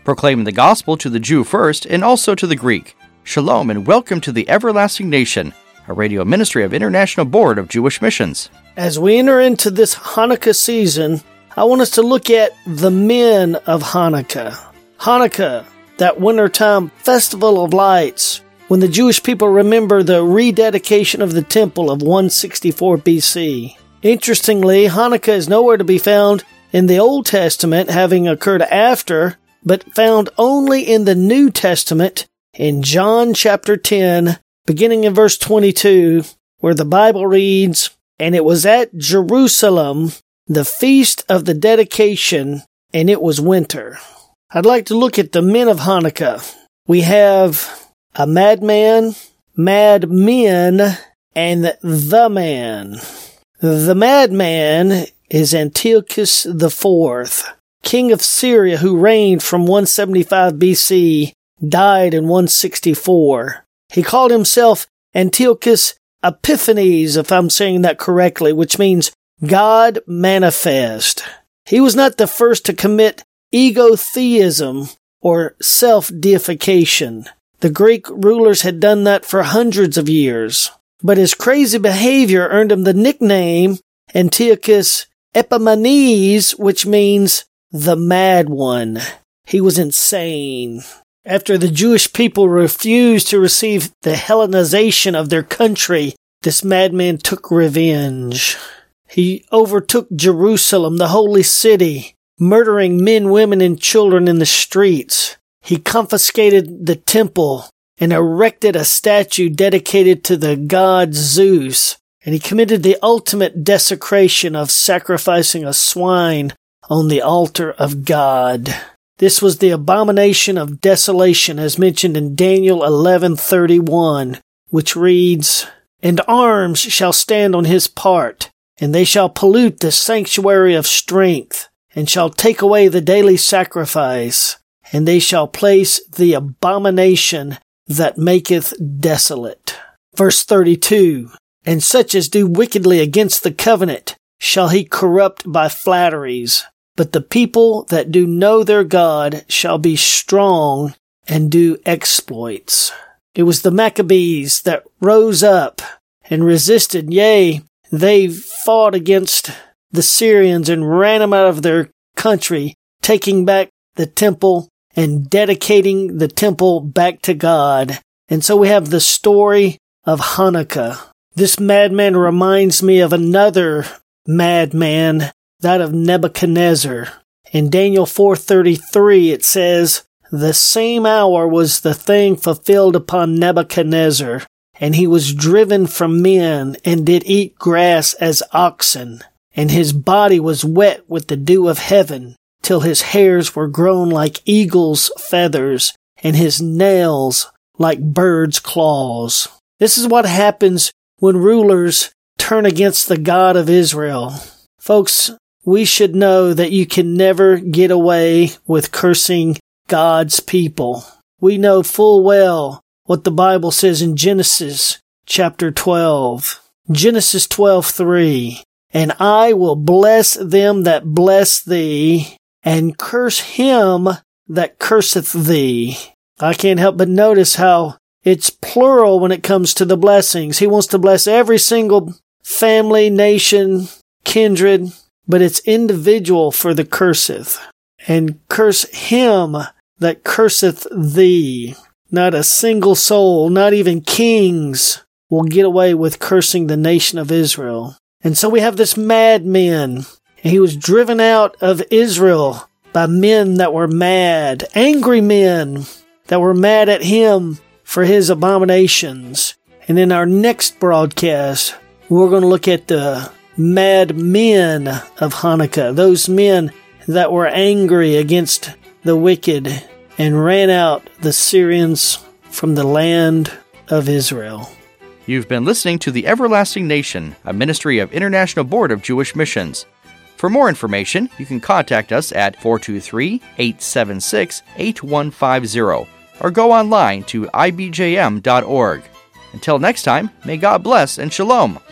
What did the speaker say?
proclaiming the gospel to the Jew first and also to the Greek. Shalom and welcome to the Everlasting Nation, a radio ministry of International Board of Jewish Missions. As we enter into this Hanukkah season, I want us to look at the men of Hanukkah. Hanukkah, that wintertime festival of lights, when the Jewish people remember the rededication of the temple of 164 BC. Interestingly, Hanukkah is nowhere to be found in the Old Testament, having occurred after, but found only in the New Testament in John chapter 10, beginning in verse 22, where the Bible reads, "And it was at Jerusalem, the feast of the dedication, and it was winter." I'd like to look at the men of Hanukkah. We have a madman, mad men, and the man. The madman is Antiochus IV, king of Syria, who reigned from 175 BC, died in 164. He called himself Antiochus Epiphanes, if I'm saying that correctly, which means God manifest. He was not the first to commit egotheism or self-deification. The Greek rulers had done that for hundreds of years. But his crazy behavior earned him the nickname Antiochus Epimanes, which means the mad one. He was insane. After the Jewish people refused to receive the Hellenization of their country, this madman took revenge. He overtook Jerusalem, the holy city, murdering men, women, and children in the streets. He confiscated the temple and erected a statue dedicated to the god Zeus. And he committed the ultimate desecration of sacrificing a swine on the altar of God. This was the abomination of desolation as mentioned in Daniel 11:31, which reads, "And arms shall stand on his part, and they shall pollute the sanctuary of strength, and shall take away the daily sacrifice, and they shall place the abomination that maketh desolate." Verse 32, "And such as do wickedly against the covenant shall he corrupt by flatteries. But the people that do know their God shall be strong and do exploits." It was the Maccabees that rose up and resisted. Yea, they fought against the Syrians and ran them out of their country, taking back the temple and dedicating the temple back to God. And so we have the story of Hanukkah. This madman reminds me of another madman, that of Nebuchadnezzar. In Daniel 4:33 it says, "The same hour was the thing fulfilled upon Nebuchadnezzar, and he was driven from men, and did eat grass as oxen, and his body was wet with the dew of heaven, till his hairs were grown like eagle's feathers, and his nails like bird's claws." This is what happens when rulers turn against the God of Israel. Folks, we should know that you can never get away with cursing God's people. We know full well what the Bible says in Genesis chapter 12. Genesis 12:3, "And I will bless them that bless thee, and curse him that curseth thee." I can't help but notice how it's plural when it comes to the blessings. He wants to bless every single family, nation, kindred, but it's individual for the curseth. "And curse him that curseth thee." Not a single soul, not even kings, will get away with cursing the nation of Israel. And so we have this madman. He was driven out of Israel by men that were mad, angry men that were mad at him for his abominations. And in our next broadcast, we're going to look at the mad men of Hanukkah, those men that were angry against the wicked and ran out the Syrians from the land of Israel. You've been listening to The Everlasting Nation, a ministry of International Board of Jewish Missions. For more information, you can contact us at 423-876-8150 or go online to ibjm.org. Until next time, may God bless and shalom.